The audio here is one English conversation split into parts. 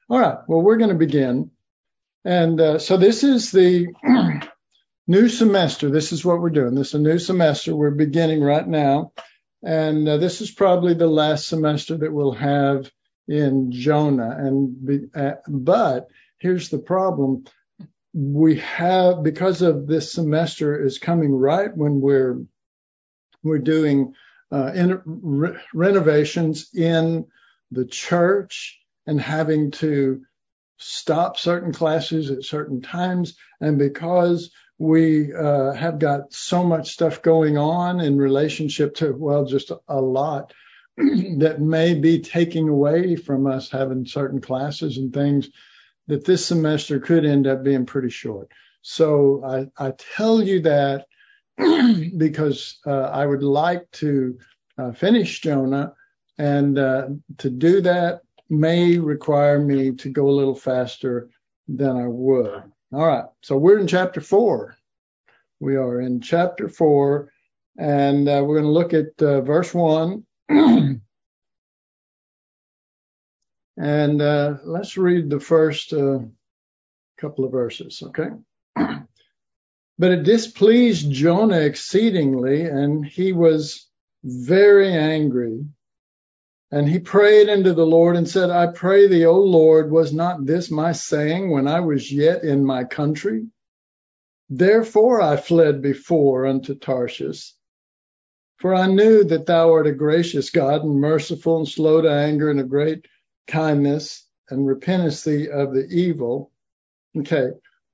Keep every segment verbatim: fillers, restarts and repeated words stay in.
All right, well, we're going to begin. And uh, so this is the new semester. This is what we're doing. This is a new semester. We're beginning right now. And uh, this is probably the last semester that we'll have in Jonah. And be, uh, but here's the problem. We have, because of this semester is coming right when we're we're doing uh, in, re- renovations in the church and having to stop certain classes at certain times. And because we uh, have got so much stuff going on in relationship to, well, just a lot that may be taking away from us having certain classes and things, that this semester could end up being pretty short. So I, I tell you that because uh, I would like to uh, finish Jonah, and uh, to do that may require me to go a little faster than I would. All right, so we're in chapter four. We are in chapter four, and uh, we're going to look at uh, verse one. And uh, let's read the first uh, couple of verses, okay? But it displeased Jonah exceedingly, and he was very angry. And he prayed unto the Lord and said, I pray thee, O Lord, was not this my saying when I was yet in my country? Therefore I fled before unto Tarshish. For I knew that thou art a gracious God and merciful and slow to anger and of great kindness, and repentest thee of the evil. Okay.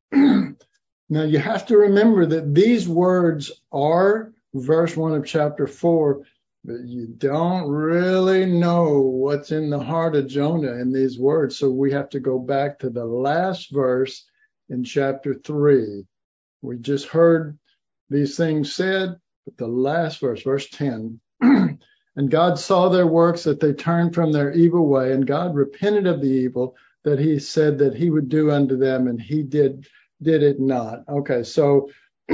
Now you have to remember that these words are verse one of chapter four, but you don't really know what's in the heart of Jonah in these words. So we have to go back to the last verse in chapter three. We just heard these things said, but the last verse, verse ten, and God saw their works, that they turned from their evil way, and God repented of the evil that he said that he would do unto them, and he did did it not. Okay, so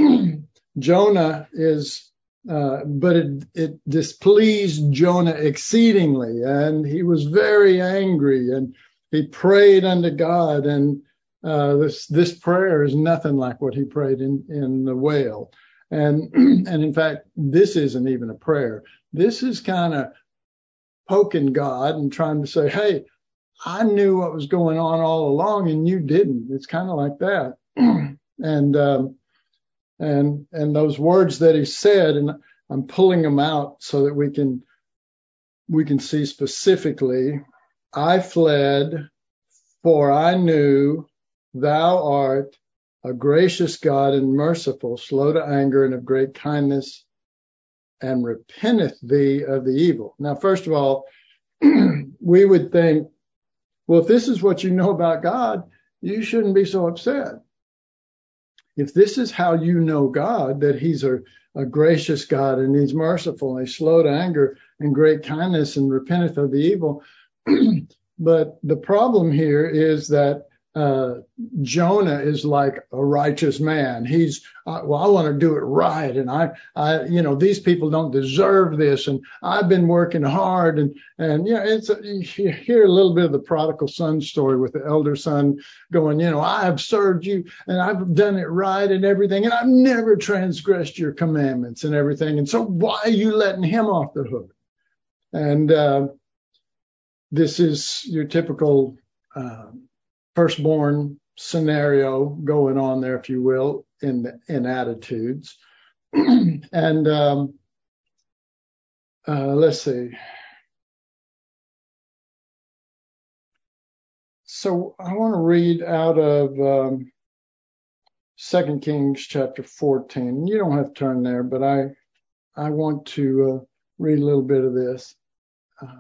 Jonah is, uh, but it, it displeased Jonah exceedingly, and he was very angry, and he prayed unto God, and uh, this this prayer is nothing like what he prayed in, in the whale. And, and in fact, this isn't even a prayer. This is kind of poking God and trying to say, hey, I knew what was going on all along and you didn't. It's kind of like that. and, um, and, and those words that he said, and I'm pulling them out so that we can, we can see specifically. I fled, for I knew thou art a gracious God and merciful, slow to anger and of great kindness, and repenteth thee of the evil. Now, first of all, we would think, well, if this is what you know about God, you shouldn't be so upset. If this is how you know God, that he's a, a gracious God and he's merciful and he's slow to anger and great kindness and repenteth of the evil. But the problem here is that Uh, Jonah is like a righteous man. He's, uh, well, I want to do it right. And I, I, you know, these people don't deserve this. And I've been working hard. And, and, yeah, it's, a, you hear a little bit of the prodigal son story with the elder son going, you know, I have served you and I've done it right and everything. And I've never transgressed your commandments and everything. And so why are you letting him off the hook? And, uh, this is your typical, uh, firstborn scenario going on there, if you will, in the, in attitudes. and um, uh, let's see. So I want to read out of um, Second Kings chapter fourteen. You don't have to turn there, but I I want to uh, read a little bit of this. Uh,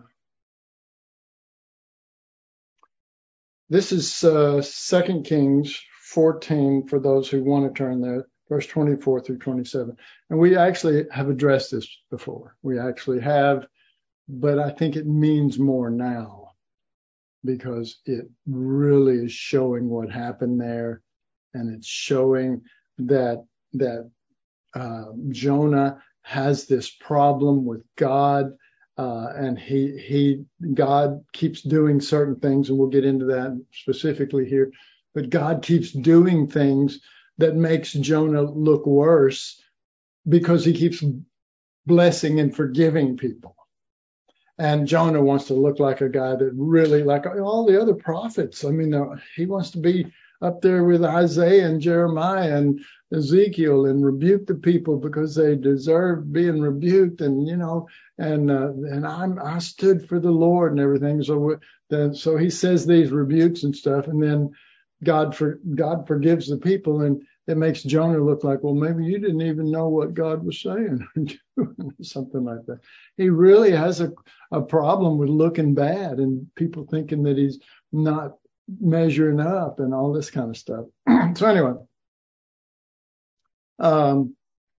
This is uh, Second Kings fourteen for those who want to turn there, verse twenty-four through twenty-seven. And we actually have addressed this before. We actually have, but I think it means more now because it really is showing what happened there, and it's showing that that uh, Jonah has this problem with God. Uh, and he, he, God keeps doing certain things, and we'll get into that specifically here. But God keeps doing things that makes Jonah look worse because he keeps blessing and forgiving people. And Jonah wants to look like a guy that really, like all the other prophets. I mean, uh, he wants to be up there with Isaiah and Jeremiah and Ezekiel and rebuke the people because they deserve being rebuked. And, you know, and uh, and I'm I stood for the Lord and everything. So then, so he says these rebukes and stuff, and then God for God forgives the people, and it makes Jonah look like, well, maybe you didn't even know what God was saying, something like that. He really has a, a problem with looking bad and people thinking that he's not measuring up and all this kind of stuff. So anyway, um,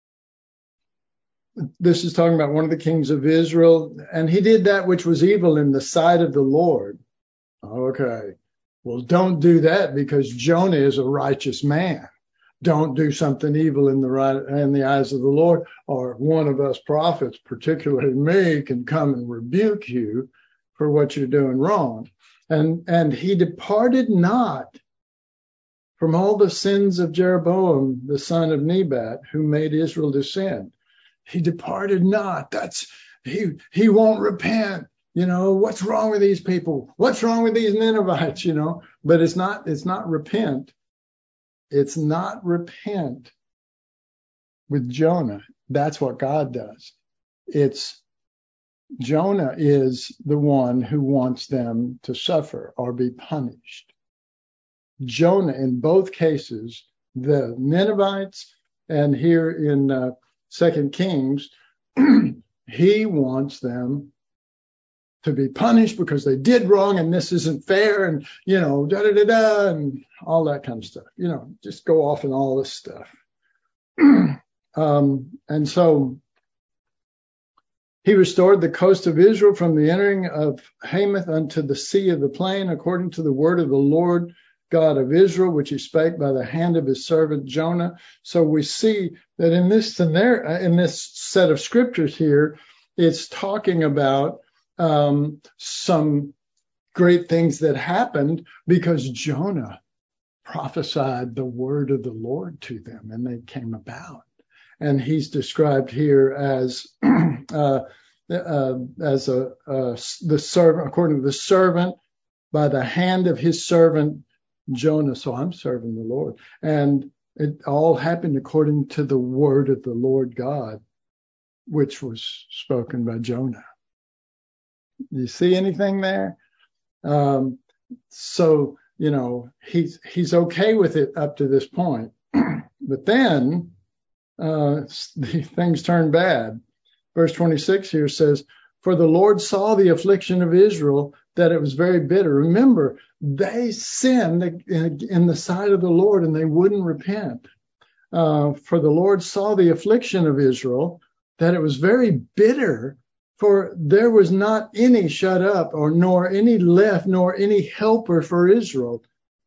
this is talking about one of the kings of Israel, and he did that which was evil in the sight of the Lord. Okay, well, don't do that because Jonah is a righteous man. Don't do something evil in the right in the eyes of the Lord, or one of us prophets, particularly me, can come and rebuke you for what you're doing wrong. And and he departed not from all the sins of Jeroboam, the son of Nebat, who made Israel to sin. He departed not. That's he he won't repent. You know, what's wrong with these people? What's wrong with these Ninevites? You know, but it's not it's not repent. It's not repent with Jonah. That's what God does. It's Jonah is the one who wants them to suffer or be punished. Jonah, in both cases, the Ninevites and here in uh, Second Kings, he wants them to be punished because they did wrong and this isn't fair and, you know, da da da da and all that kind of stuff. You know, just go off and all this stuff. um, and so he restored the coast of Israel from the entering of Hamath unto the sea of the plain, according to the word of the Lord God of Israel, which he spake by the hand of his servant Jonah. So we see that in this scenario, in this set of scriptures here, it's talking about Um, some great things that happened because Jonah prophesied the word of the Lord to them and they came about. And he's described here as uh, uh, as a uh, the servant, according to the servant, by the hand of his servant Jonah. So I'm serving the Lord. And it all happened according to the word of the Lord God, which was spoken by Jonah. You see anything there? Um, so, you know, he's he's okay with it up to this point. But then uh, things turn bad. Verse twenty-six here says, for the Lord saw the affliction of Israel, that it was very bitter. Remember, they sinned in, in the sight of the Lord and they wouldn't repent. Uh, for the Lord saw the affliction of Israel, that it was very bitter. For there was not any shut up, or nor any left, nor any helper for Israel.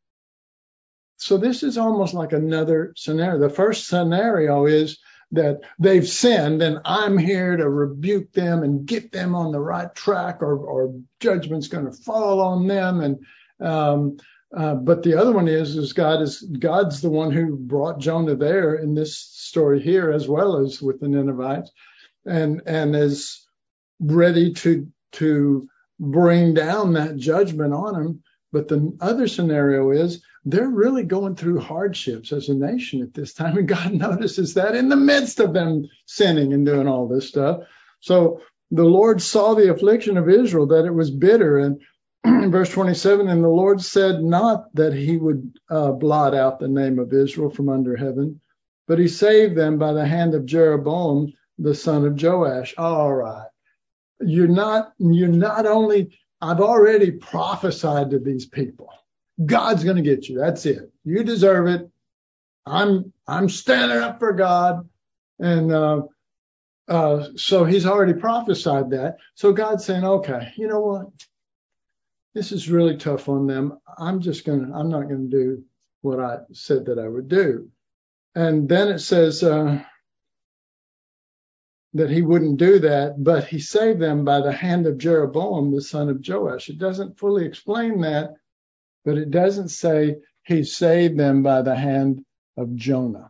So this is almost like another scenario. The first scenario is that they've sinned, and I'm here to rebuke them and get them on the right track, or, or judgment's going to fall on them. And um, uh, but the other one is, is God is God's the one who brought Jonah there in this story here, as well as with the Ninevites, and and is ready to to bring down that judgment on them. But the other scenario is they're really going through hardships as a nation at this time, and God notices that in the midst of them sinning and doing all this stuff. So the Lord saw the affliction of Israel, that it was bitter. And in verse twenty-seven, and the Lord said not that he would uh, blot out the name of Israel from under heaven, but he saved them by the hand of Jeroboam, the son of Joash. All right. You're not, you're not only, I've already prophesied to these people. God's going to get you. That's it. You deserve it. I'm, I'm standing up for God. And, uh, uh, so he's already prophesied that. So God's saying, okay, you know what? This is really tough on them. I'm just going to, I'm not going to do what I said that I would do. And then it says, uh, that he wouldn't do that, but he saved them by the hand of Jeroboam, the son of Joash. It doesn't fully explain that, but it doesn't say he saved them by the hand of Jonah.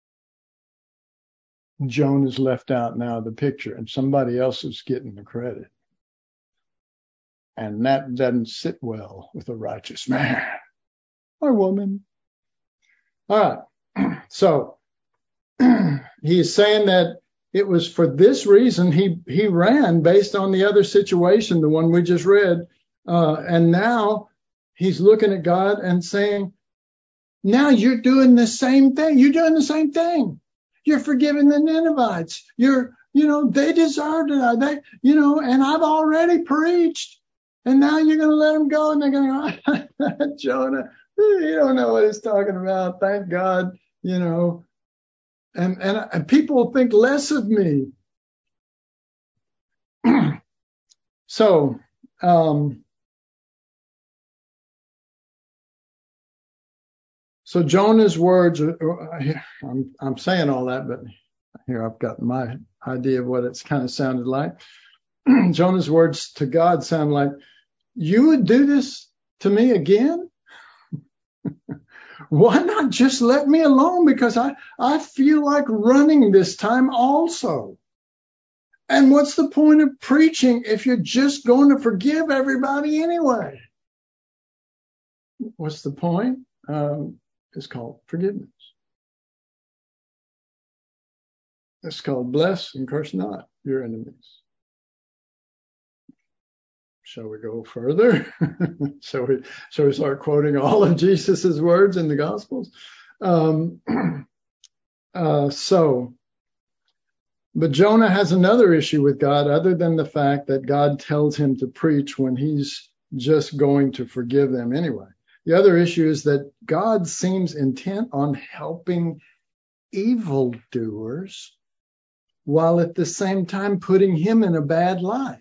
Jonah's left out now of the picture, and somebody else is getting the credit. And that doesn't sit well with a righteous man or woman. All right. So he's saying that it was for this reason he, he ran based on the other situation, the one we just read. Uh, and now he's looking at God and saying, now you're doing the same thing. You're doing the same thing. You're forgiving the Ninevites. You're, you know, they deserved it. They, you know, and I've already preached. And now you're going to let them go. And they're going to go, Jonah, you don't know what he's talking about. Thank God, you know. And, and, and people think less of me. So, um, so Jonah's words, are, I'm, I'm saying all that, but here I've got my idea of what it's kind of sounded like. Jonah's words to God sound like, you would do this to me again? Why not just let me alone? Because I, I feel like running this time also. And what's the point of preaching if you're just going to forgive everybody anyway? What's the point? Um, it's called forgiveness. It's called bless and curse not your enemies. Shall we go further? shall we shall we start quoting all of Jesus's words in the Gospels? Um, uh, so, but Jonah has another issue with God other than the fact that God tells him to preach when he's just going to forgive them anyway. The other issue is that God seems intent on helping evildoers while at the same time putting him in a bad light.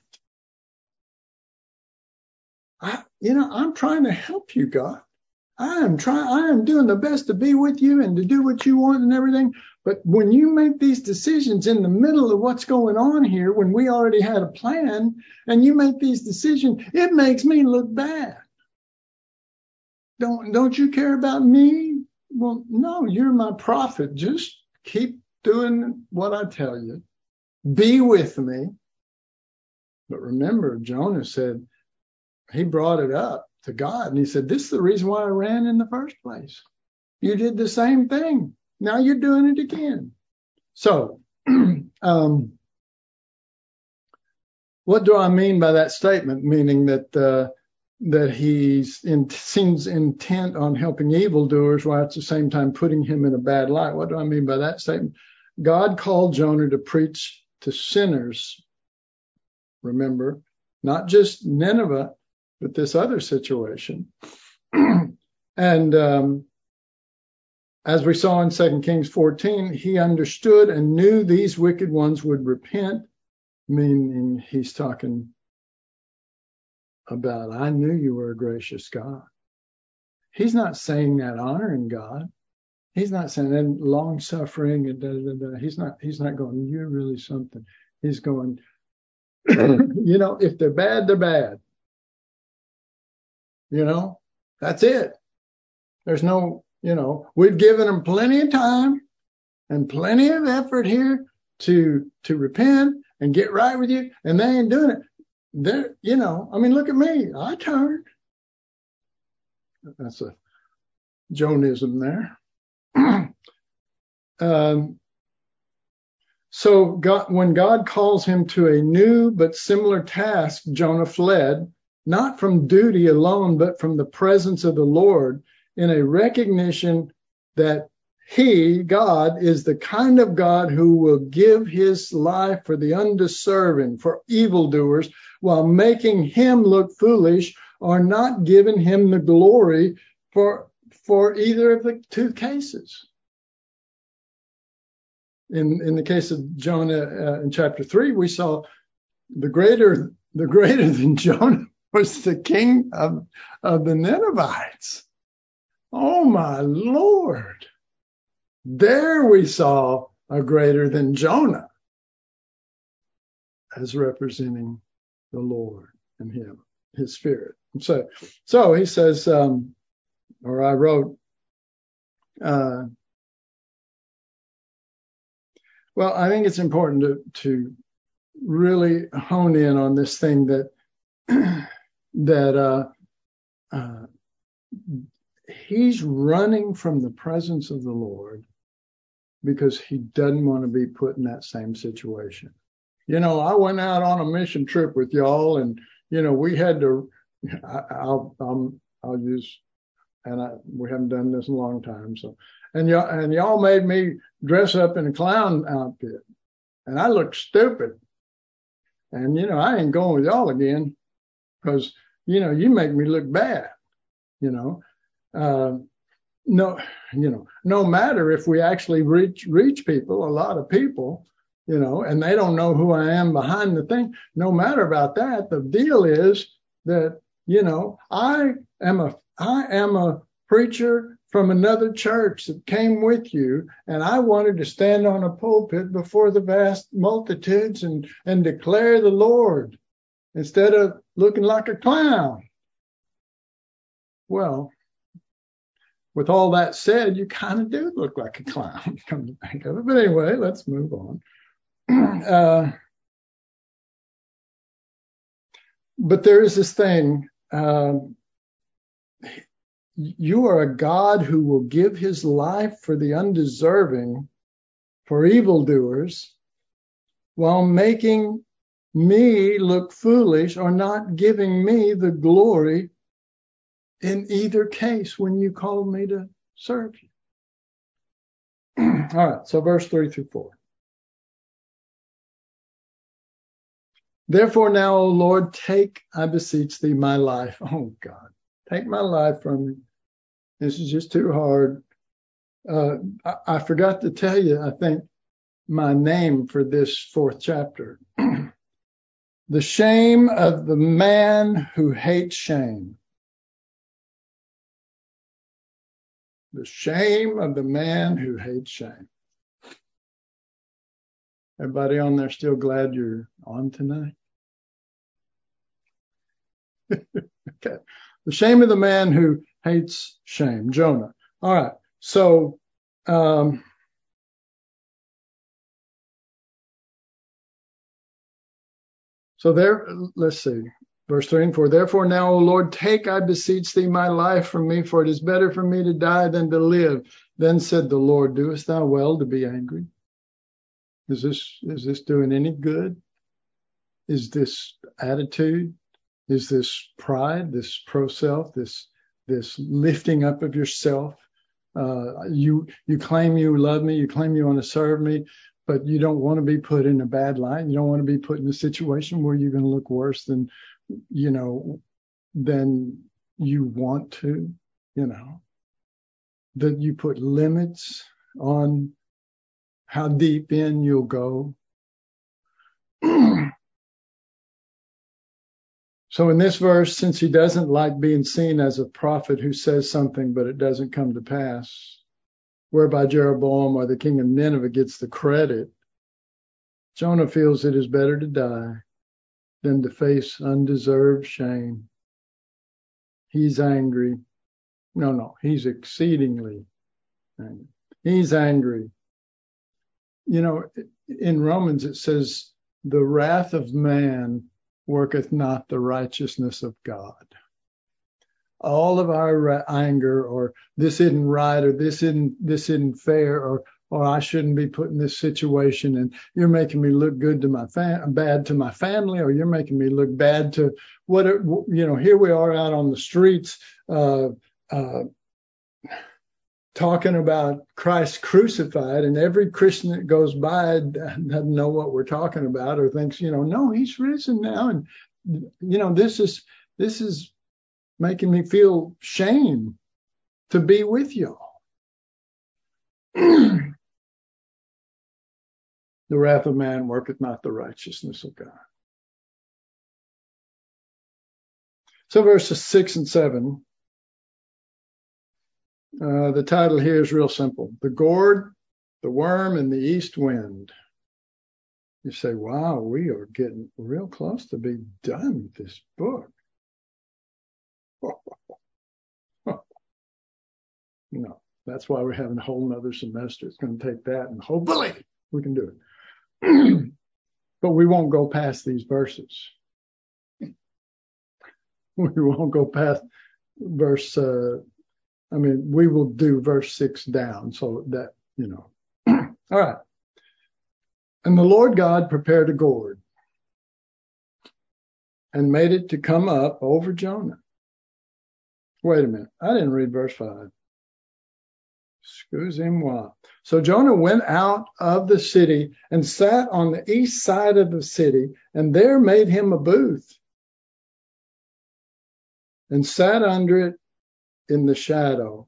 I, you know, I'm trying to help you, God. I am trying, I am doing the best to be with you and to do what you want and everything. But when you make these decisions in the middle of what's going on here, when we already had a plan, and you make these decisions, it makes me look bad. Don't, don't you care about me? Well, no, you're my prophet. Just keep doing what I tell you. Be with me. But remember, Jonah said, he brought it up to God, and he said, this is the reason why I ran in the first place. You did the same thing. Now you're doing it again. So, um, what do I mean by that statement? Meaning that uh, that he's in, seems intent on helping evildoers while at the same time putting him in a bad light. What do I mean by that statement? God called Jonah to preach to sinners. Remember, not just Nineveh, but this other situation. And um, as we saw in Second Kings fourteen, he understood and knew these wicked ones would repent, meaning he's talking about, I knew you were a gracious God. He's not saying that honoring God. He's not saying that long suffering and da, da, da. He's not, he's not going, you're really something. He's going, you know, if they're bad, they're bad. You know, that's it. There's no, you know, we've given them plenty of time and plenty of effort here to, to repent and get right with you. And they ain't doing it. They're, you know, I mean, look at me. I turned. That's a Jonism there. um, so God, when God calls him to a new but similar task, Jonah fled, not from duty alone, but from the presence of the Lord, in a recognition that he, God, is the kind of God who will give his life for the undeserving, for evildoers, while making him look foolish or not giving him the glory for, for either of the two cases. In, in the case of Jonah uh, in chapter three, we saw the greater, the greater than Jonah was the king of, of the Ninevites. Oh, my Lord. There we saw a greater than Jonah. as representing the Lord and him, his spirit. And so, so he says, um, or I wrote, uh, well, I think it's important to, to really hone in on this thing that, that, uh, uh, he's running from the presence of the Lord because he doesn't want to be put in that same situation. You know, I went out on a mission trip with y'all, and you know, we had to. I, I'll, I'll, I'll use, and I, we haven't done this in a long time. So, and y'all, and y'all made me dress up in a clown outfit, and I looked stupid. And you know, I ain't going with y'all again because you know, you make me look bad. You know, uh, no, you know, no matter if we actually reach reach people, a lot of people. You know, and they don't know who I am behind the thing. No matter about that, the deal is that, you know, I am a I am a preacher from another church that came with you, and I wanted to stand on a pulpit before the vast multitudes and, and declare the Lord instead of looking like a clown. Well, with all that said, you kind of do look like a clown, come to think of it. But anyway, let's move on. Uh, but there is this thing, uh, you are a God who will give his life for the undeserving, for evildoers, while making me look foolish or not giving me the glory in either case when you called me to serve you. All right, so verse three through four. Therefore now, O Lord, take, I beseech thee, my life. Oh, God, take my life from me. This is just too hard. Uh, I, I forgot to tell you, I think, my name for this fourth chapter. The shame of the man who hates shame. The shame of the man who hates shame. Everybody on there still glad you're on tonight? Okay. The shame of the man who hates shame. Jonah. All right. So, um, so there, let's see. Verse three and four. Therefore now, O Lord, take, I beseech thee, my life from me, for it is better for me to die than to live. Then said the Lord, doest thou well to be angry? Is this, is this doing any good? Is this attitude? Is this pride, this pro-self, this this lifting up of yourself? Uh, you you claim you love me, you claim you want to serve me, but you don't want to be put in a bad light. You don't want to be put in a situation where you're going to look worse than, you know, than you want to, you know. That you put limits on how deep in you'll go. So in this verse, since he doesn't like being seen as a prophet who says something, but it doesn't come to pass, whereby Jeroboam or the king of Nineveh gets the credit, Jonah feels it is better to die than to face undeserved shame. He's angry. No, no, he's exceedingly angry. He's angry. You know, in Romans it says, the wrath of man worketh not the righteousness of God. All of our ra- anger, or this isn't right, or this isn't this isn't fair, or or I shouldn't be put in this situation, and you're making me look good to my fam- bad to my family, or you're making me look bad to what you know. Here we are out on the streets, uh, uh, talking about Christ crucified, and every Christian that goes by doesn't know what we're talking about, or thinks, you know, no, he's risen now, and you know, this is this is making me feel shame to be with y'all. The wrath of man worketh not the righteousness of God. So verses six and seven. Uh, the title here is real simple. The gourd, the worm, and the east wind. You say, wow, we are getting real close to be done with this book. No, that's why we're having a whole nother semester. It's going to take that, and hopefully we can do it. But we won't go past these verses. We won't go past verse, uh, I mean, we will do verse six down, so that, you know. All right. And the Lord God prepared a gourd and made it to come up over Jonah. Wait a minute. I didn't read verse five. Excusez-moi. So Jonah went out of the city and sat on the east side of the city, and there made him a booth and sat under it in the shadow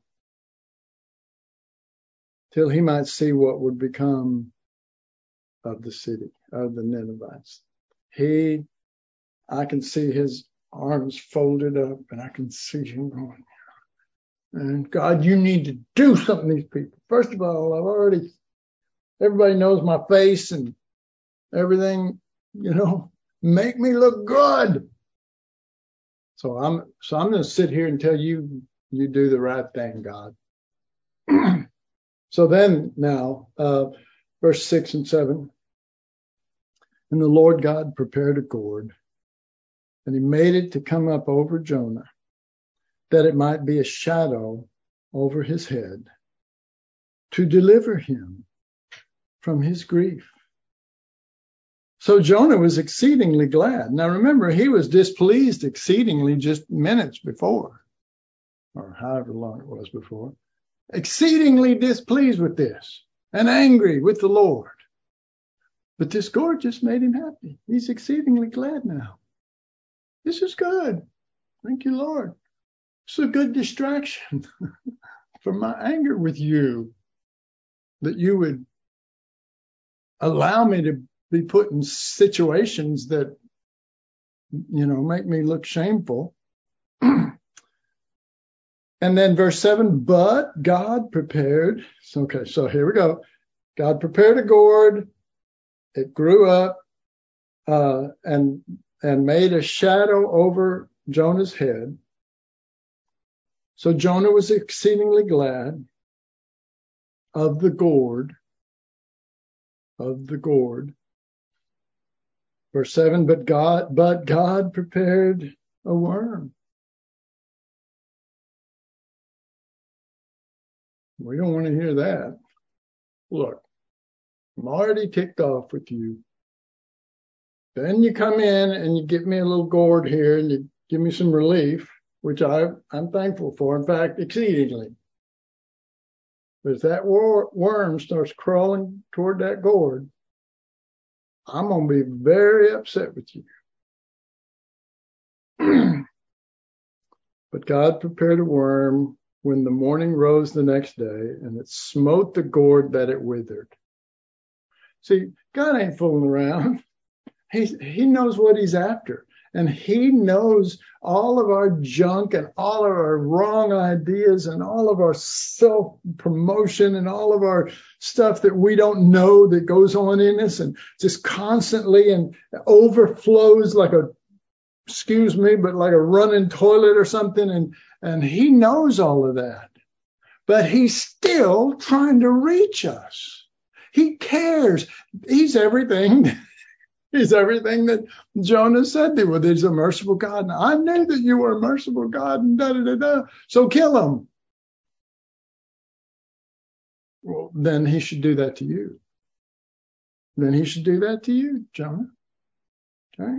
till he might see what would become of the city, of the Ninevites. He, I can see his arms folded up, and I can see him going, and God, you need to do something to these people. First of all, I've already, everybody knows my face and everything, you know, make me look good. So I'm, so I'm going to sit here and tell you, you do the right thing, God. So then now, uh, verse six and seven, and the Lord God prepared a gourd, and he made it to come up over Jonah, that it might be a shadow over his head, to deliver him from his grief. So Jonah was exceedingly glad. Now remember, he was displeased exceedingly just minutes before, or however long it was before. Exceedingly displeased with this, and angry with the Lord. But this gourd just made him happy. He's exceedingly glad now. This is good. Thank you, Lord. It's a good distraction from my anger with you, that you would allow me to be put in situations that, you know, make me look shameful. And then verse seven, but God prepared. Okay, so here we go. God prepared a gourd. It grew up uh, and and made a shadow over Jonah's head. So Jonah was exceedingly glad of the gourd, of the gourd. Verse seven, but God, but God prepared a worm. We don't want to hear that. Look, I'm already ticked off with you. Then you come in and you give me a little gourd here and you give me some relief, which I, I'm thankful for, in fact, exceedingly. But if that wor- worm starts crawling toward that gourd, I'm going to be very upset with you. But God prepared a worm when the morning rose the next day, and it smote the gourd that it withered. See, God ain't fooling around. He, he knows what he's after. And he knows all of our junk and all of our wrong ideas and all of our self-promotion and all of our stuff that we don't know that goes on in us and just constantly and overflows like a, excuse me, but like a running toilet or something. And, and he knows all of that. But he's still trying to reach us. He cares. He's everything. He's everything that Jonah said. Well, there's a merciful God. And I knew that you were a merciful God. And da da da da. So kill him. Well, then he should do that to you. Then he should do that to you, Jonah. Okay.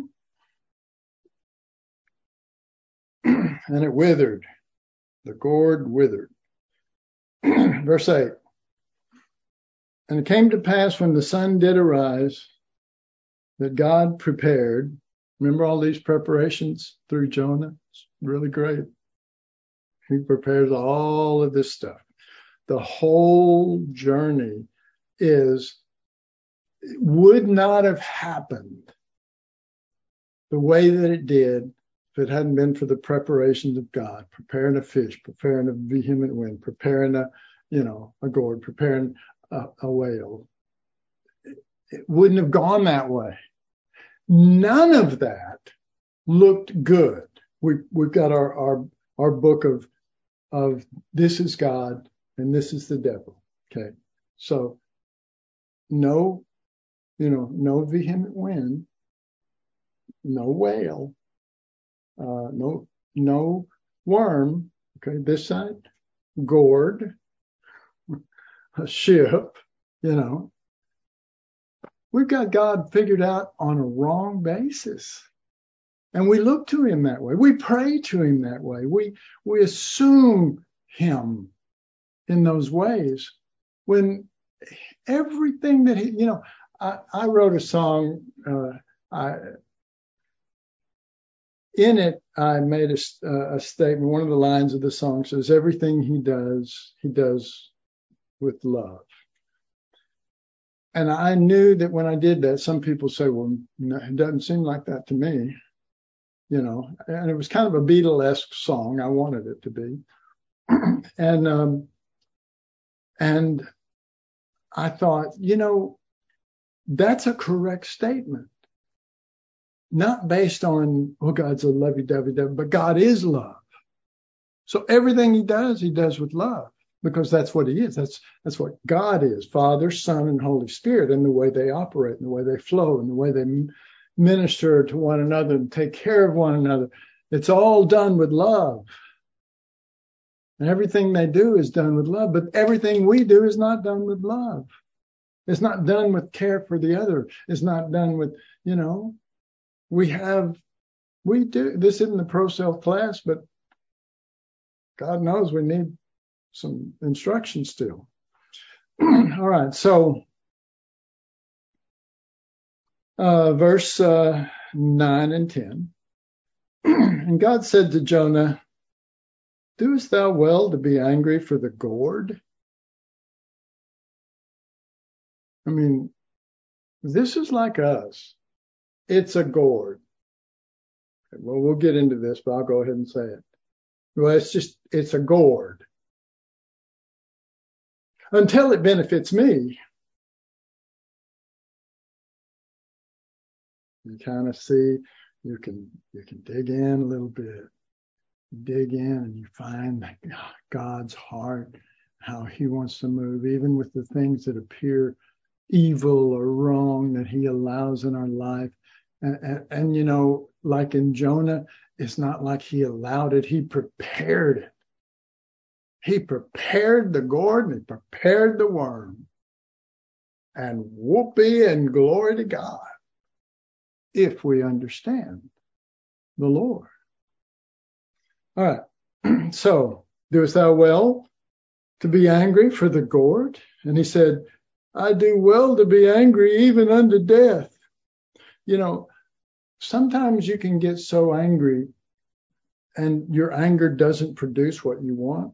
And it withered. The gourd withered. Verse eight. And it came to pass when the sun did arise, that God prepared. Remember all these preparations through Jonah? It's really great. He prepares all of this stuff. The whole journey is, would not have happened the way that it did if it hadn't been for the preparations of God, preparing a fish, preparing a vehement wind, preparing a, you know, a gourd, preparing a, a whale. it wouldn't have gone that way. None of that looked good. We, we've got our, our, our book of, of this is God and this is the devil. Okay. So no, you know, no vehement wind, no whale, uh, no, no worm. Okay. This side, gourd, a ship, you know. We've got God figured out on a wrong basis. And we look to him that way. We pray to him that way. We, we assume him in those ways when everything that he, you know, I, I wrote a song, uh, I, in it, I made a, a statement. One of the lines of the song says, everything he does, he does with love. And I knew that when I did that, some people say, well, no, it doesn't seem like that to me, you know, and it was kind of a Beatlesque song. I wanted it to be. and, um, and I thought, you know, that's a correct statement, not based on, well, God's a lovey-dovey, but God is love. So everything he does, he does with love. Because that's what he is. That's that's what God is, Father, Son, and Holy Spirit, and the way they operate, and the way they flow, and the way they minister to one another and take care of one another. It's all done with love. And everything they do is done with love, but everything we do is not done with love. It's not done with care for the other. It's not done with, you know, we have, we do, this isn't the pro-self class, but God knows we need some instruction still. All right, so uh, verse uh, nine and ten. And God said to Jonah, doest thou well to be angry for the gourd? I mean, this is like us. It's a gourd. Okay, well, we'll get into this, but I'll go ahead and say it. Well, it's just, it's a gourd. Until it benefits me. You kind of see, you can you can dig in a little bit, dig in, and you find God's heart, how he wants to move, even with the things that appear evil or wrong that he allows in our life. And, and, and you know, like in Jonah, it's not like he allowed it, he prepared it. He prepared the gourd and he prepared the worm. And whoopee and glory to God if we understand the Lord. All right. So, doest thou well to be angry for the gourd? And he said, I do well to be angry even unto death. You know, sometimes you can get so angry and your anger doesn't produce what you want.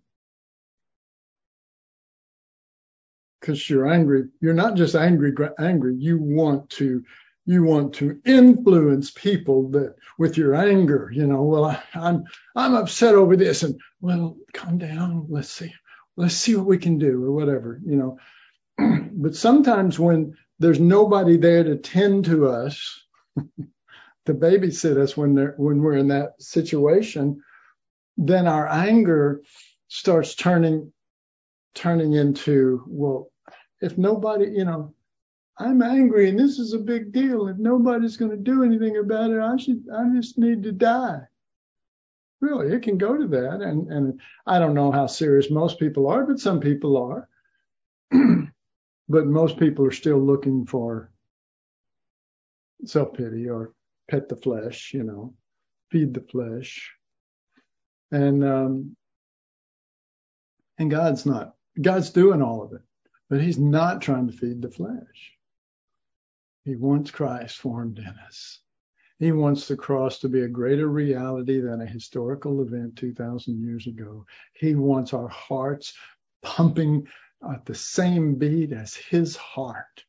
Because you're angry, you're not just angry, angry. You want to, you want to influence people that with your anger. You know, well, I, I'm, I'm upset over this, and well, calm down. Let's see, let's see what we can do, or whatever. You know, but sometimes when there's nobody there to tend to us, to babysit us when they're when we're in that situation, then our anger starts turning, turning into, well, if nobody, you know, I'm angry and this is a big deal. If nobody's going to do anything about it, I should, I just need to die. Really, it can go to that. And, and I don't know how serious most people are, but some people are. But most people are still looking for self-pity or pet the flesh, you know, feed the flesh. And, um, and God's not, God's doing all of it. But he's not trying to feed the flesh. He wants Christ formed in us. He wants the cross to be a greater reality than a historical event two thousand years ago. He wants our hearts pumping at the same beat as his heart.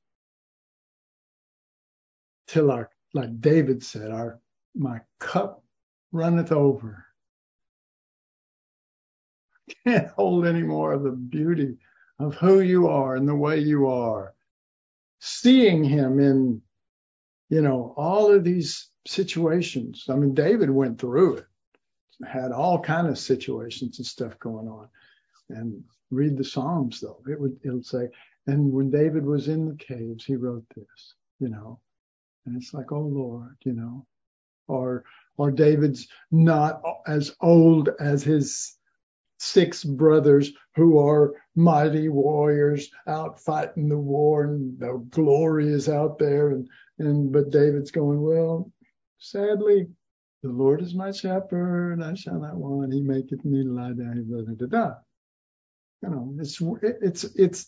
Till our, like David said, our my cup runneth over. Can't hold any more of the beauty of who you are and the way you are. seeing him in, you know, all of these situations. I mean, David went through it, had all kind of situations and stuff going on. And read the Psalms, though. It would, it'll say, and when David was in the caves, he wrote this, you know. And it's like, oh, Lord, you know. Or, or David's not as old as his six brothers who are mighty warriors out fighting the war, and the glory is out there. And, and but David's going, well, sadly, the Lord is my shepherd, I shall not want. He maketh me lie down. Da, da, da, da. You know, it's it's it's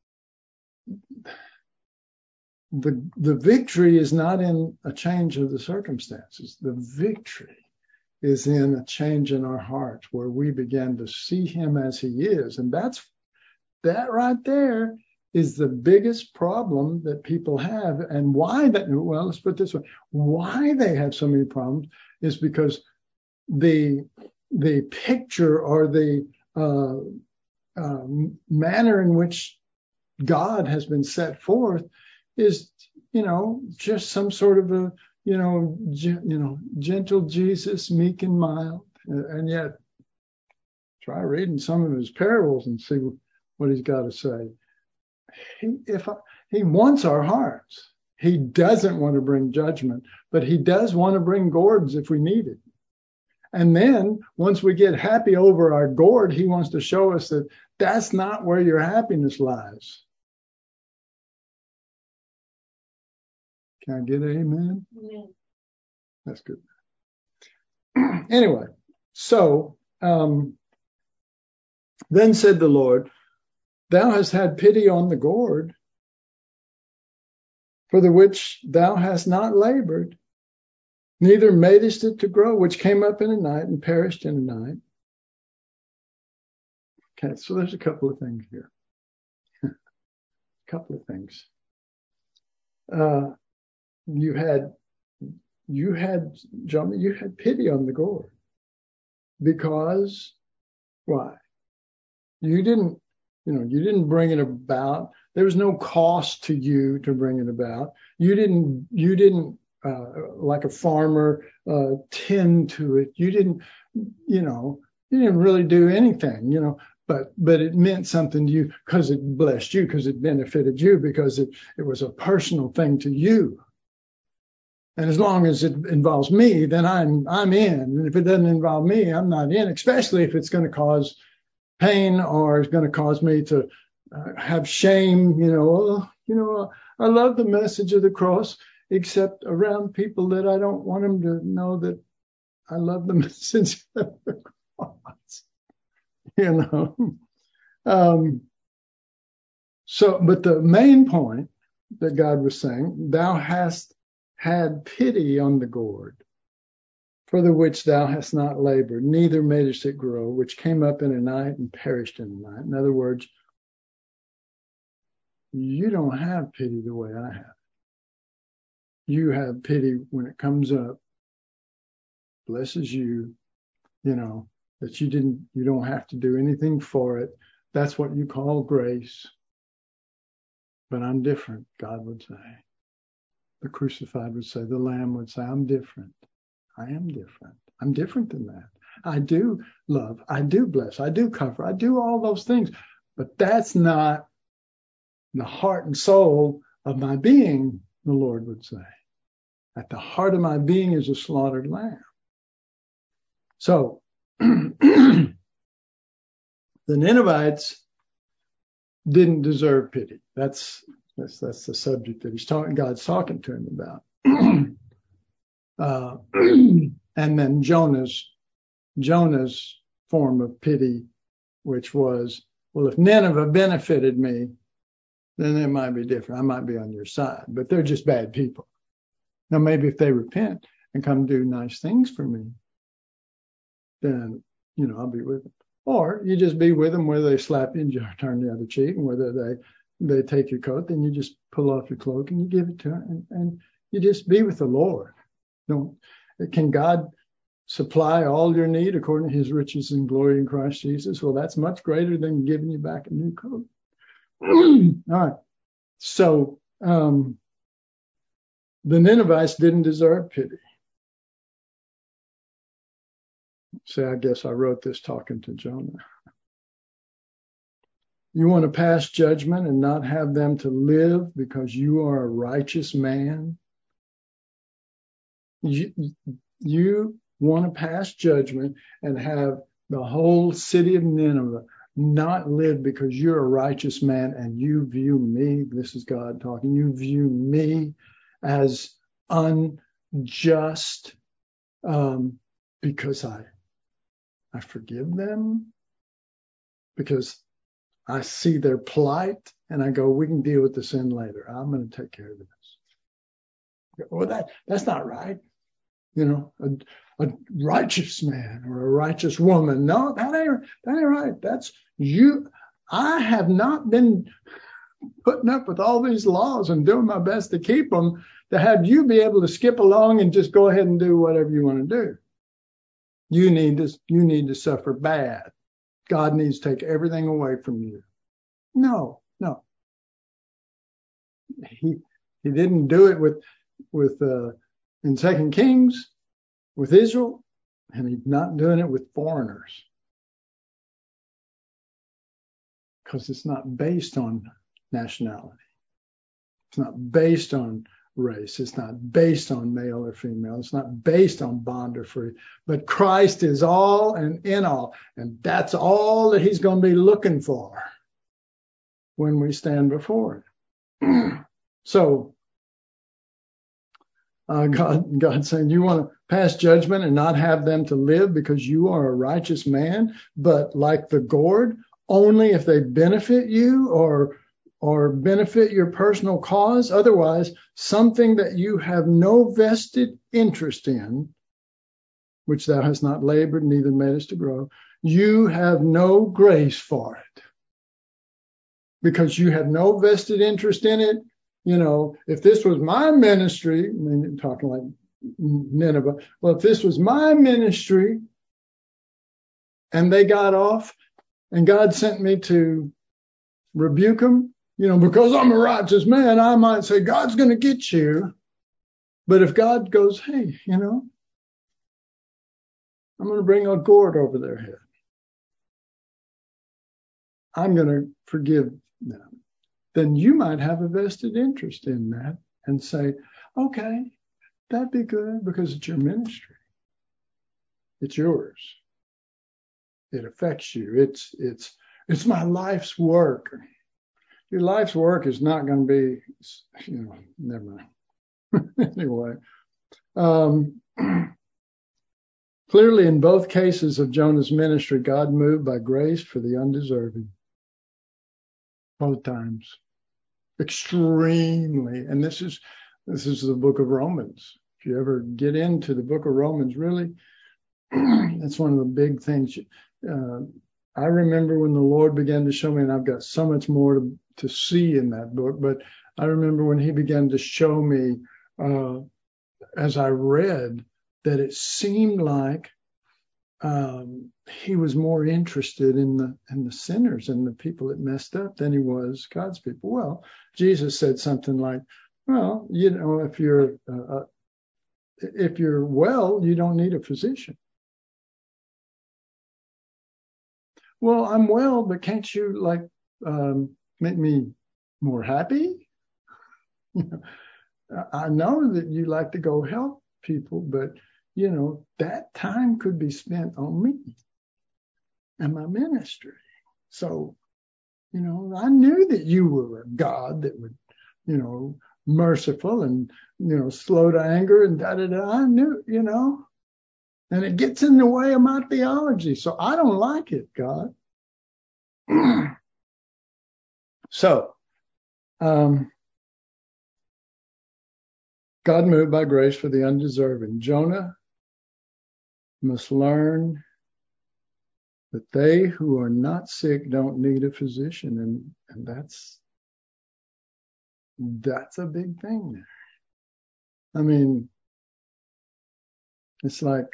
the the victory is not in a change of the circumstances. The victory is in a change in our hearts, where we begin to see him as he is. And that's that right there is the biggest problem that people have. And why that, well, let's put it this way, why they have so many problems is because the the picture or the uh, uh, manner in which God has been set forth is, you know, just some sort of a, you know, ge- you know, gentle Jesus, meek and mild. And yet, try reading some of his parables and see what he's got to say. He, if I, he wants our hearts. He doesn't want to bring judgment, but he does want to bring gourds if we need it. And then once we get happy over our gourd, he wants to show us that that's not where your happiness lies. Can I get an amen? Amen. That's good. Anyway, so um, then said the Lord, thou hast had pity on the gourd, for the which thou hast not labored, neither madest it to grow, which came up in a night and perished in a night. Okay, so there's a couple of things here. a couple of things. Uh, you had, you had, John, you had pity on the gourd. Because, why? You didn't, you know, you didn't bring it about. There was no cost to you to bring it about. You didn't, you didn't, uh, like a farmer, uh, tend to it. You didn't, you know, you didn't really do anything, you know, but, but it meant something to you because it blessed you, because it benefited you, because it, it was a personal thing to you. And as long as it involves me, then I'm, I'm in. And if it doesn't involve me, I'm not in, especially if it's going to cause pain or it's going to cause me to uh, have shame, you know, oh, you know, uh, I love the message of the cross, except around people that I don't want them to know that I love the message of the cross, you know. Um, so, but the main point that God was saying, thou hast had pity on the gourd, for the which thou hast not labored, neither madest it grow, which came up in a night and perished in a night. In other words, you don't have pity the way I have. You have pity when it comes up, blesses you, you know, that you didn't, you don't have to do anything for it. That's what you call grace. But I'm different, God would say. The crucified would say, the Lamb would say, I'm different. I am different. I'm different than that. I do love. I do bless. I do cover. I do all those things. But that's not the heart and soul of my being, the Lord would say. At the heart of my being is a slaughtered lamb. So the Ninevites didn't deserve pity. That's that's that's the subject that he's talking. God's talking to him about. Uh, and then Jonah's Jonah's form of pity, which was, well, if Nineveh benefited me, then it might be different. I might be on your side, but they're just bad people. Now, maybe if they repent and come do nice things for me, then, you know, I'll be with them. Or you just be with them, whether they slap you and you turn the other cheek, and whether they they take your coat, then you just pull off your cloak and you give it to them, and, and you just be with the Lord. Don't, can God supply all your need according to his riches and glory in Christ Jesus? Well, that's much greater than giving you back a new coat. All right. So um, the Ninevites didn't deserve pity. See, I guess I wrote this talking to Jonah. You want to pass judgment and not have them to live because you are a righteous man? You, you want to pass judgment and have the whole city of Nineveh not live because you're a righteous man and you view me, this is God talking, you view me as unjust um, because I, I forgive them, because I see their plight and I go, we can deal with the sin later. I'm going to take care of this. Well, that, that's not right. You know, a, a righteous man or a righteous woman. No, that ain't, that ain't right. That's you. I have not been putting up with all these laws and doing my best to keep them to have you be able to skip along and just go ahead and do whatever you want to do. You need to, you need to suffer bad. God needs to take everything away from you. No, no. He, he didn't do it with, with, uh, in Second Kings with Israel, and he's not doing it with foreigners. Because it's not based on nationality. It's not based on race. It's not based on male or female. It's not based on bond or free. But Christ is all and in all. And that's all that he's going to be looking for when we stand before him. So, uh, God, God saying, you want to pass judgment and not have them to live because you are a righteous man, but like the gourd, only if they benefit you or or benefit your personal cause. Otherwise, something that you have no vested interest in, which thou hast not labored, neither madest to grow, you have no grace for it. Because you have no vested interest in it. You know, if this was my ministry, I mean, talking like Nineveh, well, if this was my ministry and they got off and God sent me to rebuke them, you know, because I'm a righteous man, I might say, God's going to get you. But if God goes, hey, you know, I'm going to bring a gourd over their head, I'm going to forgive them, then you might have a vested interest in that and say, okay, that'd be good because it's your ministry. It's yours. It affects you. It's, it's, it's my life's work. Your life's work is not going to be, you know, never mind. Anyway, um, clearly in both cases of Jonah's ministry, God moved by grace for the undeserving. Both times. Extremely. And this is, this is the book of Romans. If you ever get into the book of Romans, really, that's one of the big things. Uh, I remember when the Lord began to show me, and I've got so much more to, to see in that book, but I remember when he began to show me uh, as I read that it seemed like um, he was more interested in the in the sinners and the people that messed up than he was God's people. Well, Jesus said something like, well, you know, if you're uh, if you're well, you don't need a physician. Well, I'm well, but can't you like um, make me more happy? I know that you like to go help people, but you know, that time could be spent on me and my ministry. So, you know, I knew that you were a God that would, you know, merciful and, you know, slow to anger and da da da. I knew, you know, and it gets in the way of my theology. So I don't like it, God. So, um, God moved by grace for the undeserving. Jonah must learn that they who are not sick don't need a physician. And, and that's, that's a big thing there. I mean, it's like,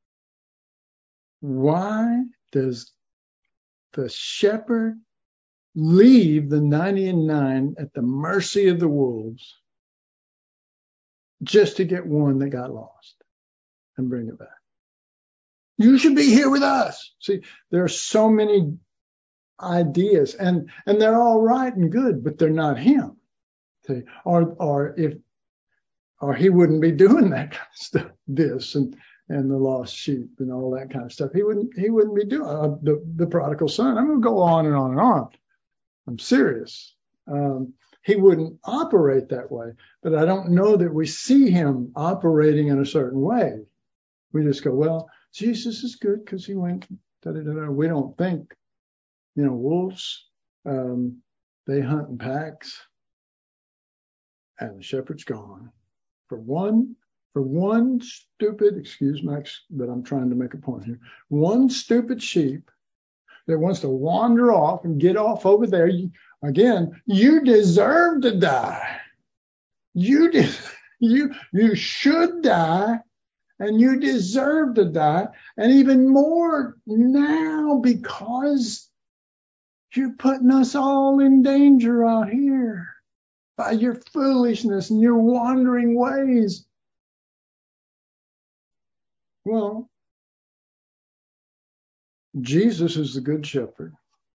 why does the shepherd leave the ninety-nine at the mercy of the wolves just to get one that got lost and bring it back. You should be here with us. See, there are so many ideas, and and they're all right and good, but they're not him. See, or or if or he wouldn't be doing that kind of stuff, this and and the lost sheep and all that kind of stuff. He wouldn't he wouldn't be doing uh, the the prodigal son. I'm going to go on and on and on. I'm serious. Um, he wouldn't operate that way, but I don't know that we see him operating in a certain way. We just go, well, Jesus is good because he went. Da, da, da, da. We don't think, you know, wolves, um, they hunt in packs, and the shepherd's gone. For one, for one stupid, excuse me, but I'm trying to make a point here. One stupid sheep that wants to wander off and get off over there. You, again, you deserve to die. You did, you you should die, and you deserve to die, and even more now because you're putting us all in danger out here by your foolishness and your wandering ways. Well, Jesus is the good shepherd.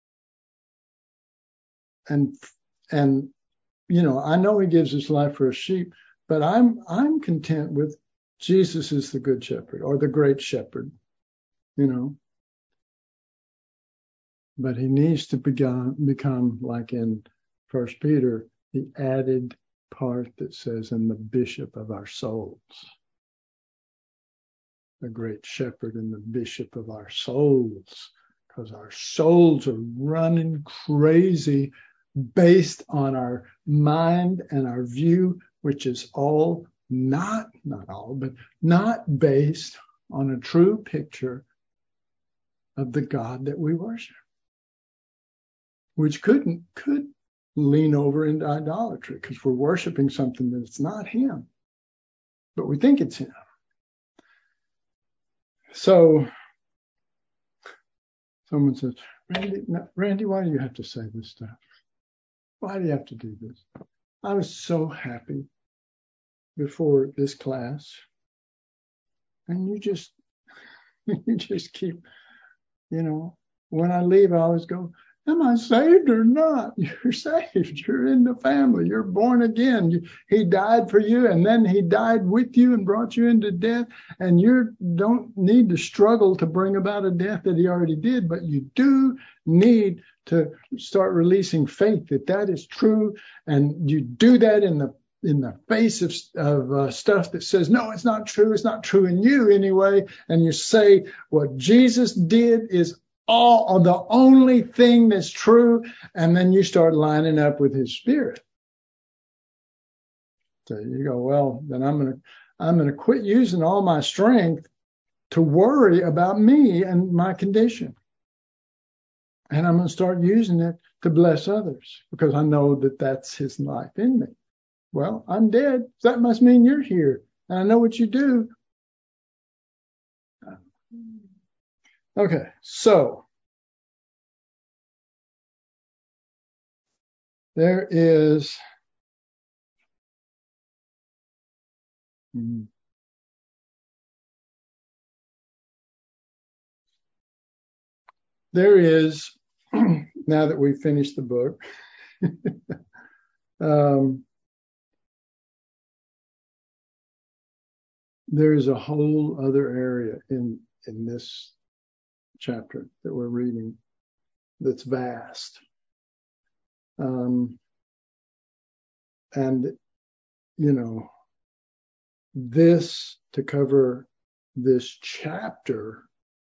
And, and, you know, I know he gives his life for a sheep, but I'm, I'm content with Jesus is the good shepherd or the great shepherd, you know. But he needs to become, become like in First Peter, the added part that says, and the bishop of our souls. The great shepherd and the bishop of our souls, because our souls are running crazy based on our mind and our view, which is all not, not all, but not based on a true picture of the God that we worship, which couldn't, could lean over into idolatry because we're worshiping something that's not him, but we think it's him. So someone says, Randy, Randy, why do you have to say this stuff? Why do you have to do this? I was so happy before this class. And you just, you just keep, you know, when I leave, I always go, am I saved or not? You're saved. You're in the family. You're born again. You, he died for you, and then he died with you and brought you into death. And you don't need to struggle to bring about a death that he already did, but you do need to start releasing faith that that is true. And you do that in the in the face of, of uh, stuff that says, no, it's not true. It's not true in you anyway. And you say, what Jesus did is all the only thing that's true, and then you start lining up with his spirit. So you go, well, then I'm gonna I'm gonna quit using all my strength to worry about me and my condition, and I'm gonna start using it to bless others because I know that that's his life in me. Well, I'm dead, so that must mean you're here, and I know what you do. Okay, so there is there is now that we've finished the book, um, there is a whole other area in in this chapter that we're reading that's vast. Um, and, you know, this, to cover this chapter,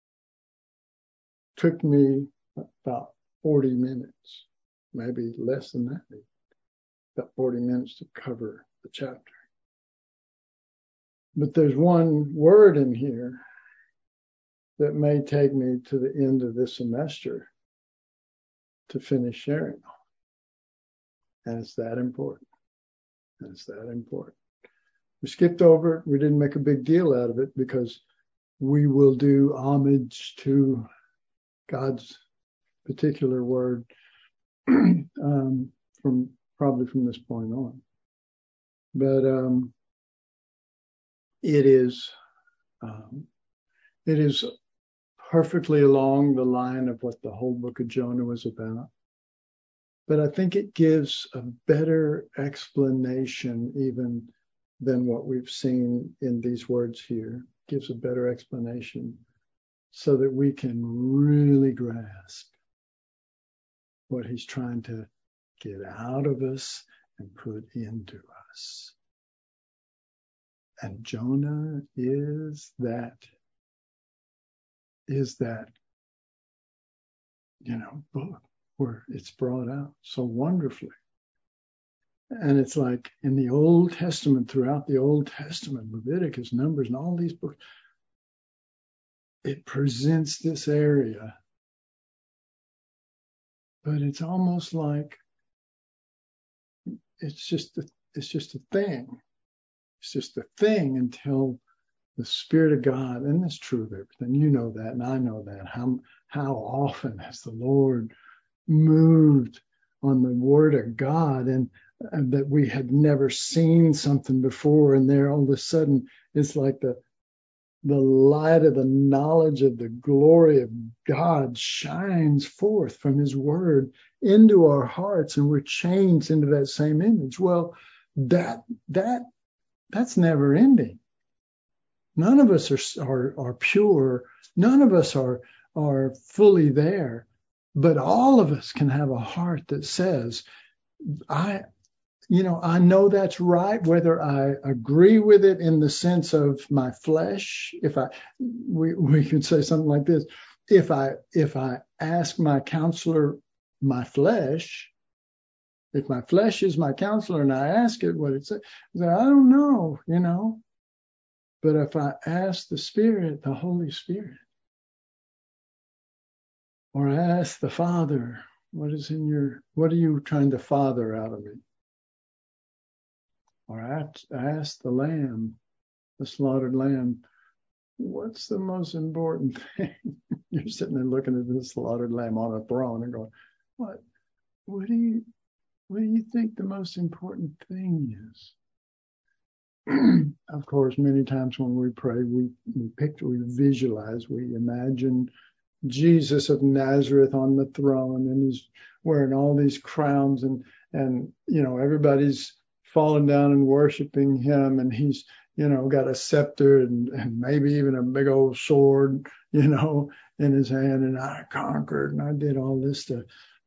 took me about forty minutes, maybe less than that, about forty minutes to cover the chapter. But there's one word in here that may take me to the end of this semester to finish sharing. And it's that important. And it's that important. We skipped over it. We didn't make a big deal out of it because we will do homage to God's particular word um, from probably from this point on. But um, it is um, it is perfectly along the line of what the whole book of Jonah was about. But I think it gives a better explanation even than what we've seen in these words here. It gives a better explanation so that we can really grasp what he's trying to get out of us and put into us. And Jonah is that, is that, you know, book where it's brought out so wonderfully. And it's like in the Old Testament, throughout the Old Testament, Leviticus, Numbers, and all these books, it presents this area. But it's almost like it's just a, it's just a thing. It's just a thing until the Spirit of God, and that's true of everything. You know that, and I know that. How how often has the Lord moved on the Word of God, and, and that we had never seen something before, and there all of a sudden it's like the the light of the knowledge of the glory of God shines forth from His Word into our hearts, and we're changed into that same image. Well, that that that's never ending. None of us are are, are pure. None of us are are fully there. But all of us can have a heart that says, I, you know, I know that's right, whether I agree with it in the sense of my flesh. If I, we, we could say something like this. If I, if I ask my counselor, my flesh, if my flesh is my counselor and I ask it what it says, I don't know, you know. But if I ask the Spirit, the Holy Spirit, or I ask the Father, what is in your, what are you trying to father out of me? Or I ask the Lamb, the slaughtered Lamb, what's the most important thing? You're sitting there looking at this slaughtered Lamb on a throne and going, what, what do you, what do you think the most important thing is? Of course, many times when we pray, we, we picture, we visualize, we imagine Jesus of Nazareth on the throne, and he's wearing all these crowns, and and you know everybody's falling down and worshiping him, and he's you know got a scepter and, and maybe even a big old sword, you know, in his hand, and I conquered and I did all this stuff.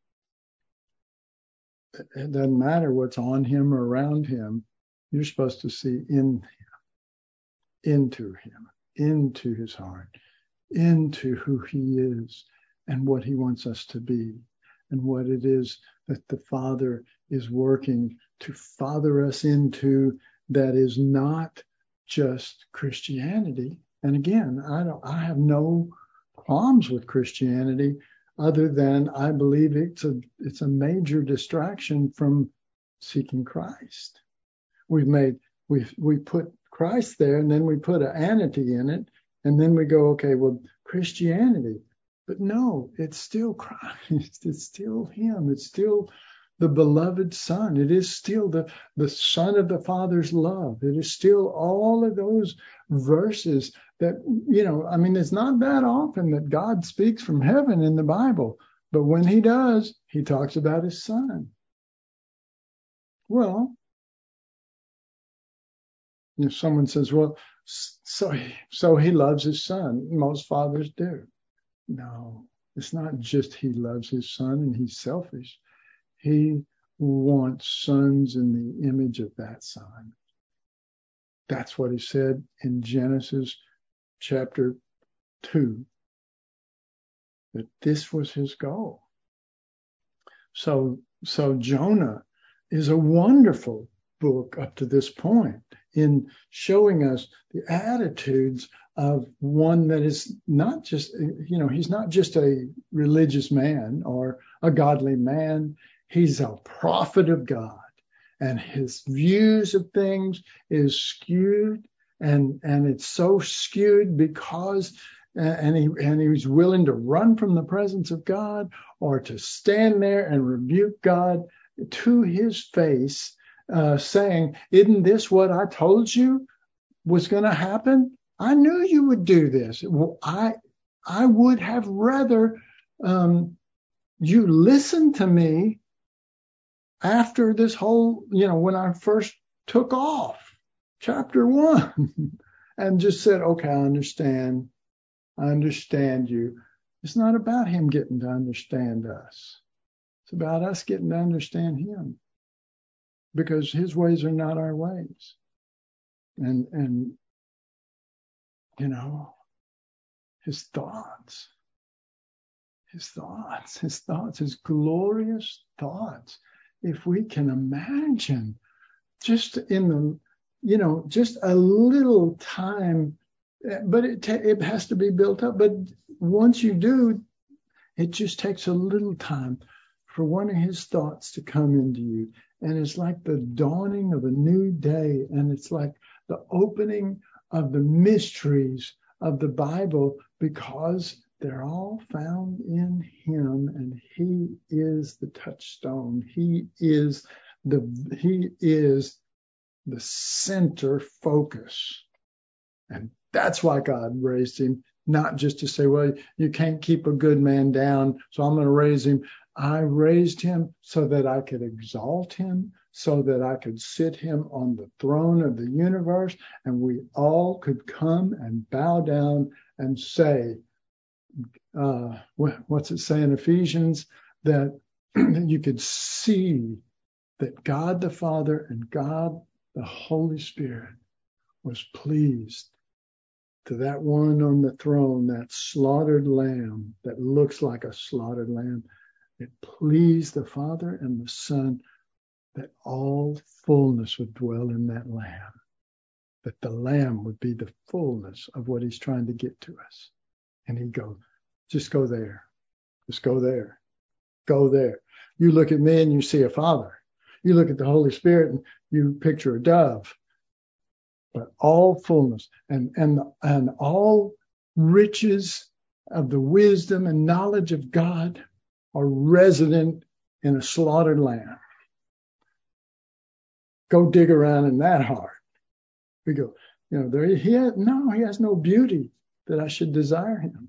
It doesn't matter what's on him or around him. You're supposed to see in him, into him, into his heart, into who he is and what he wants us to be, and what it is that the Father is working to father us into, that is not just Christianity. And again, I don't, I have no qualms with Christianity, other than I believe it's a it's a major distraction from seeking Christ. We've made we we put Christ there, and then we put an entity in it. And then we go, okay, well, Christianity. But no, it's still Christ. It's still him. It's still the beloved Son. It is still the, the Son of the Father's love. It is still all of those verses that, you know, I mean, it's not that often that God speaks from heaven in the Bible. But when he does, he talks about his Son. Well, if someone says, well, so he, so he loves his Son. Most fathers do. No, it's not just he loves his Son and he's selfish. He wants sons in the image of that Son. That's what he said in Genesis chapter two, that this was his goal. So, so Jonah is a wonderful book up to this point in showing us the attitudes of one that is not just, you know, he's not just a religious man or a godly man. He's a prophet of God, and his views of things is skewed, and, and it's so skewed because and he and he was willing to run from the presence of God or to stand there and rebuke God to his face, uh, saying, "Isn't this what I told you was going to happen? I knew you would do this. Well, I I would have rather um, you listen to me after this whole, you know, when I first took off, chapter one, and just said, okay, I understand. I understand you." It's not about him getting to understand us. It's about us getting to understand him, because his ways are not our ways. And, and you know, his thoughts, his thoughts, his thoughts, his glorious thoughts. If we can imagine just in the, you know, just a little time, but it, ta- it has to be built up. But once you do, it just takes a little time for one of his thoughts to come into you. And it's like the dawning of a new day. And it's like the opening of the mysteries of the Bible, because they're all found in him, and he is the touchstone. He is the, he is the center focus. And that's why God raised him, not just to say, well, you can't keep a good man down, so I'm going to raise him. I raised him so that I could exalt him, so that I could sit him on the throne of the universe, and we all could come and bow down and say, uh, what's it say in Ephesians? That you could see that God the Father and God the Holy Spirit was pleased to that one on the throne, that slaughtered lamb that looks like a slaughtered lamb. It pleased the Father and the Son that all fullness would dwell in that lamb, that the lamb would be the fullness of what he's trying to get to us. And he'd go, just go there. Just go there. Go there. You look at me and you see a Father. You look at the Holy Spirit and you picture a dove. But all fullness and, and, and all riches of the wisdom and knowledge of God are resident in a slaughtered lamb. Go dig around in that heart. We go, you know, there he has, no, he has no beauty that I should desire him.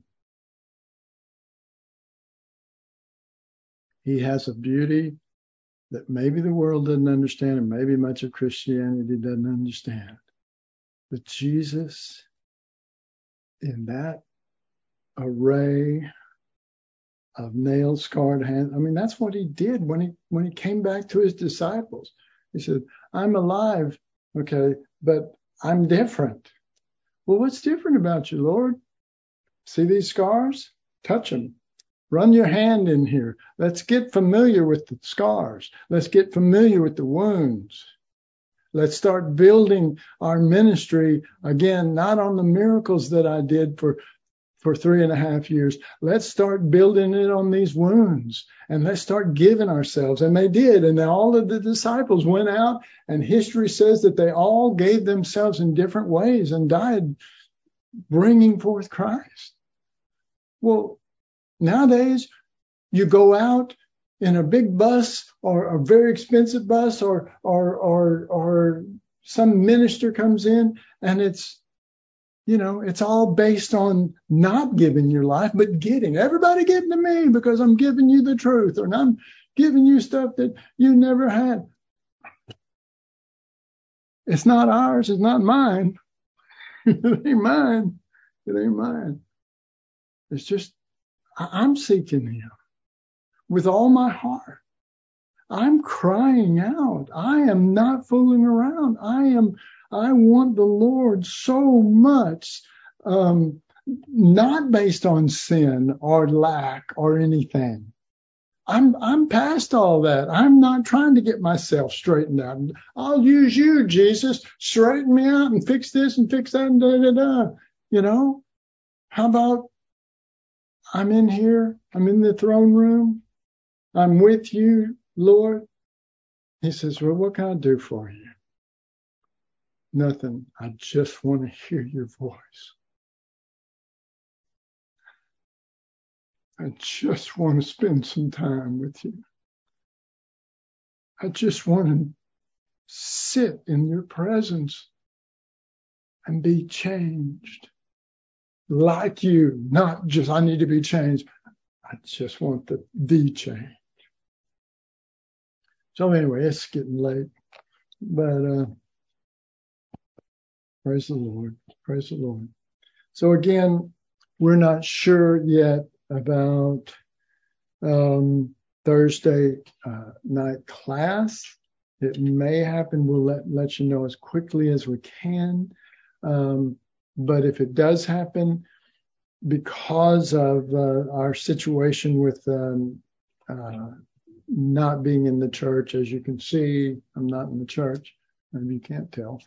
He has a beauty that maybe the world doesn't understand, and maybe much of Christianity doesn't understand. But Jesus, in that array of nail-scarred hands, I mean, that's what he did when he when he came back to his disciples. He said, I'm alive, okay, but I'm different. Well, what's different about you, Lord? See these scars? Touch them. Run your hand in here. Let's get familiar with the scars. Let's get familiar with the wounds. Let's start building our ministry again, not on the miracles that I did for, for three and a half years. Let's start building it on these wounds, and let's start giving ourselves. And they did. And all of the disciples went out, and history says that they all gave themselves in different ways and died bringing forth Christ. Well, nowadays, you go out in a big bus or a very expensive bus, or or or or some minister comes in, and it's, you know, it's all based on not giving your life, but getting. Everybody getting to me because I'm giving you the truth, or I'm giving you stuff that you never had. It's not ours. It's not mine. It ain't mine. It ain't mine. It's just, I'm seeking him with all my heart. I'm crying out. I am not fooling around. I am, I want the Lord so much, um, not based on sin or lack or anything. I'm, I'm past all that. I'm not trying to get myself straightened out. I'll use you, Jesus. Straighten me out and fix this and fix that and da, da, da. You know, how about I'm in here. I'm in the throne room. I'm with you, Lord. He says, well, what can I do for you? Nothing. I just want to hear your voice. I just want to spend some time with you. I just want to sit in your presence and be changed like you. Not just, I need to be changed. I just want the, the change. So anyway, it's getting late, but uh, praise the Lord. Praise the Lord. So again, we're not sure yet about um, Thursday uh, night class. It may happen. We'll let, let you know as quickly as we can. Um, but if it does happen, because of uh, our situation with um, uh, not being in the church, as you can see, I'm not in the church. Maybe you can't tell.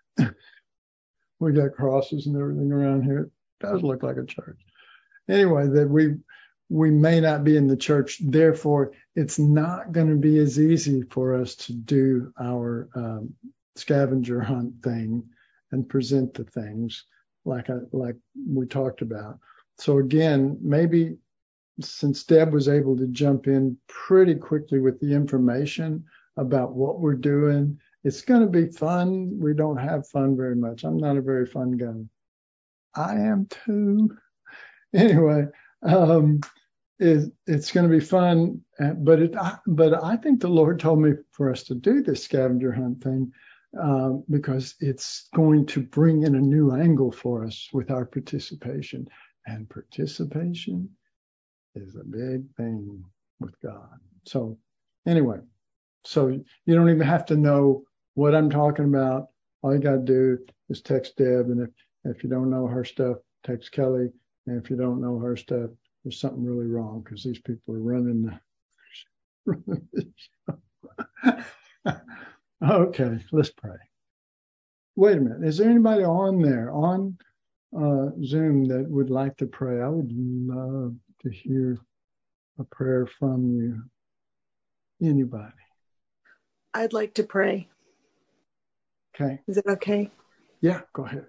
We got crosses and everything around here. It does look like a church. Anyway, that we we may not be in the church. Therefore, it's not going to be as easy for us to do our um, scavenger hunt thing and present the things like I, like we talked about. So again, maybe since Deb was able to jump in pretty quickly with the information about what we're doing, it's going to be fun. We don't have fun very much. I'm not a very fun guy. I am too. Anyway, um, it, it's going to be fun, but it, but I think the Lord told me for us to do this scavenger hunt thing um, because it's going to bring in a new angle for us with our participation, and participation is a big thing with God. So anyway, so you don't even have to know what I'm talking about. All you got to do is text Deb, and if if you don't know her stuff, text Kelly. And if you don't know her stuff, there's something really wrong because these people are running the, running the show. Okay, let's pray. Wait a minute. Is there anybody on there, on uh, Zoom, that would like to pray? I would love to hear a prayer from you. Anybody? I'd like to pray. Okay. Is it okay? Yeah, go ahead.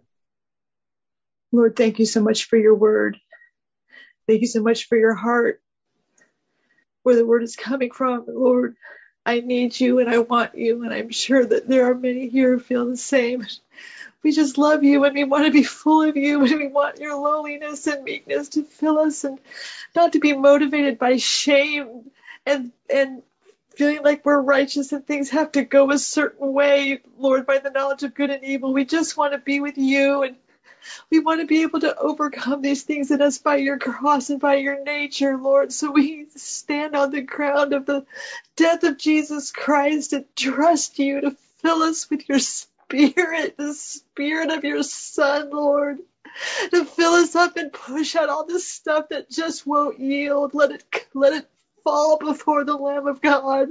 Lord, thank you so much for your word. Thank you so much for your heart, where the word is coming from. Lord, I need you and I want you, and I'm sure that there are many here who feel the same. We just love you and we want to be full of you, and we want your lowliness and meekness to fill us, and not to be motivated by shame and and feeling like we're righteous and things have to go a certain way, Lord, by the knowledge of good and evil. We just want to be with you, and we want to be able to overcome these things in us by your cross and by your nature, Lord. So we stand on the ground of the death of Jesus Christ and trust you to fill us with your spirit, the spirit of your Son, Lord, to fill us up and push out all this stuff that just won't yield. Let it, let it fall before the Lamb of God.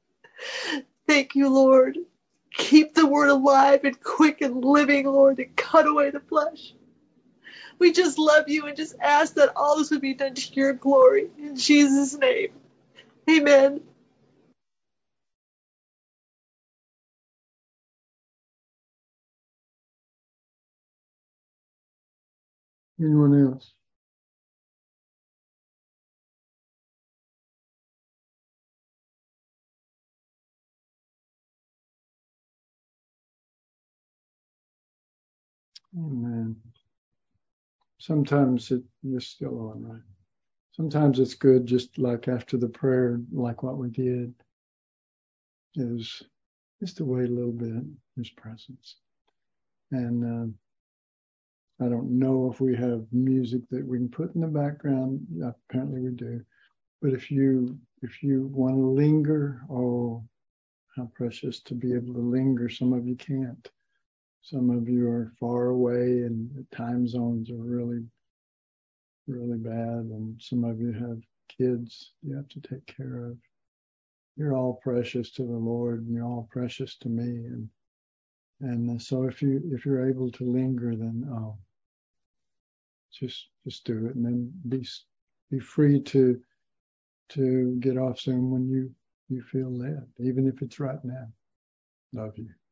Thank you, Lord. Keep the word alive and quick and living, Lord, and cut away the flesh. We just love you and just ask that all this would be done to your glory. In Jesus' name, amen. Anyone else? Amen. Sometimes it, you're still on, right? Sometimes it's good, just like after the prayer, like what we did, is just to wait a little bit in his presence. And uh, I don't know if we have music that we can put in the background. Apparently we do. But if you if you want to linger, oh, how precious to be able to linger. Some of you can't. Some of you are far away and the time zones are really, really bad. And some of you have kids you have to take care of. You're all precious to the Lord, and you're all precious to me. And and so if you if you're able to linger, then oh, just just do it, and then be be free to to get off Zoom when you you feel led, even if it's right now. Love you.